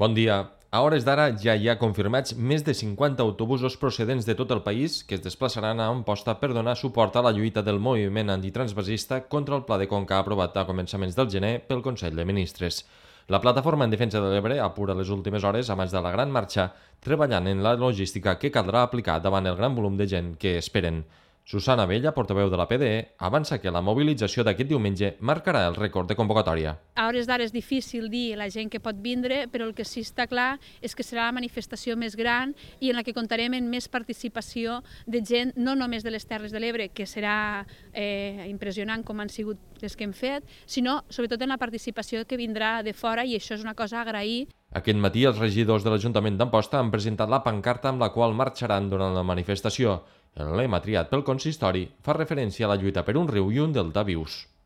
Bon dia. A hores d'ara ja hi ha confirmats més de 50 autobusos procedents de tot el país que es desplaçaran a Amposta per donar suport a la lluita del moviment antitransvasista contra el Pla de Conca aprovat a començaments del gener pel Consell de Ministres. La Plataforma en Defensa de l'Ebre apura les últimes hores abans de la gran marxa, treballant en la logística que caldrà aplicar davant el gran volum de gent que esperen. Susana Abella, portaveu de la PDE, avança que la mobilització d'aquest diumenge marcarà el rècord de convocatòria. A hores d'ara és difícil dir la gent que pot vindre, però el que sí està clar és que serà la manifestació més gran i en la que comptarem amb més participació de gent, no només de les Terres de l'Ebre, que serà impressionant com han sigut les que hem fet, sinó sobretot en la participació que vindrà de fora, i això és una cosa a agrair. Aquest matí els regidors de l'Ajuntament d'Amposta han presentat la pancarta amb la qual marxaran durant la manifestació. El lema triat pel consistori fa referència a la lluita per un riu i un delta vius.